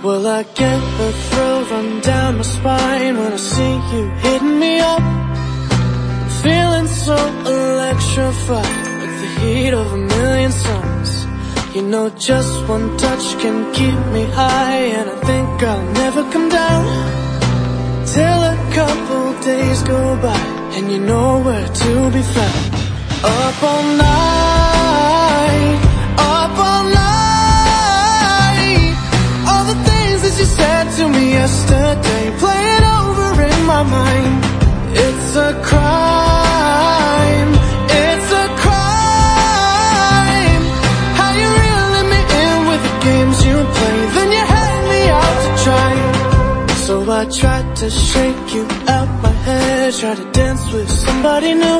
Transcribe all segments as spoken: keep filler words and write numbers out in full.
Well, I get a thrill run down my spine when I see you hitting me up. I'm feeling so electrified, like the heat of a million suns. You know, just one touch can keep me high, and I think I'll never come down till a couple days go by and you know where to be found. Up all night, up all night, all the things that you said to me yesterday playing over in my mind. It's a crime, it's a crime, how you reeling me in with the games you play, then you hang me out to dry. So I tried to shake you out my head, try to dance with somebody new,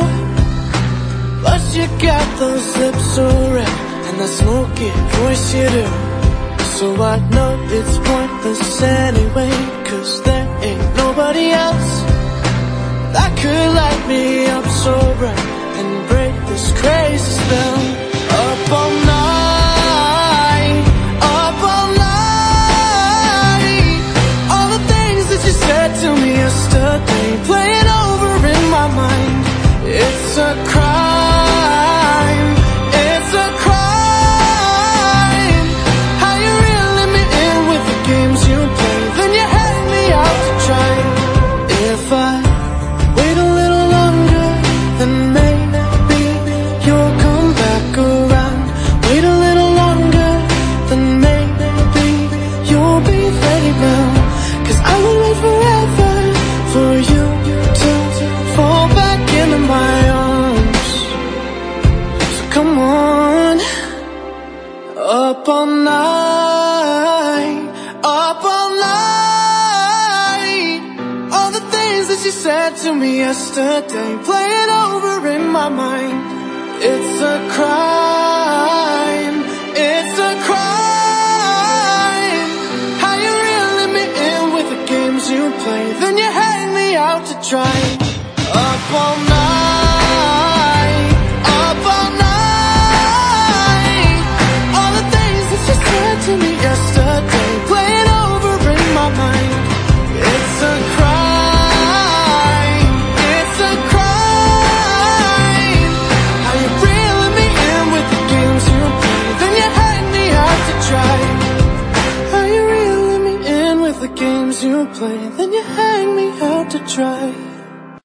but you got those lips so red and that smoky voice you do. So I know it's pointless anyway, 'cause there ain't nobody else that could light me up so bright and break this crazy spell. Up all night, up all night, all the things that you said to me yesterday playing over in my mind. It's a crime, it's a crime, how you reeling me in with the games you play, then you hang me out to dry. If I wait a little longer, then maybe you'll come back around. Wait a little longer, then maybe you'll be ready now. 'Cause I will wait forever for you to fall back into my arms. So come on. Up all night, up all night, all the things that you said to me yesterday playing over in my mind. It's a crime, it's a crime, how you reeling me in with the games you play, then you hang me out to dry. Up all night, up all night, all the things that you said to me yesterday playing over in my mind. It's a crime, it's a crime, how you reeling me in with the games you play, then you hang me out to dry. How you reeling me in with the games you play, then you hang me out to dry.